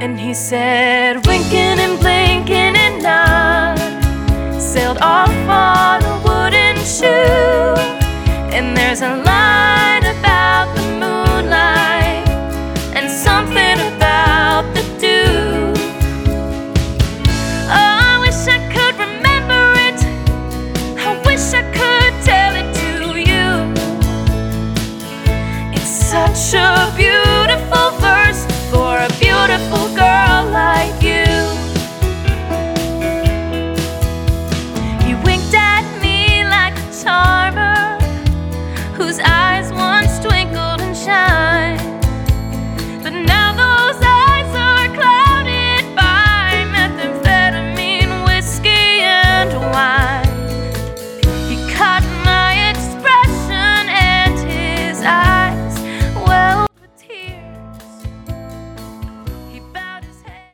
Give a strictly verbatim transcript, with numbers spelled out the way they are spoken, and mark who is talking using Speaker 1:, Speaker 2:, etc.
Speaker 1: And he said, winking and blinking and nod, sailed off on a wooden shoe. And there's a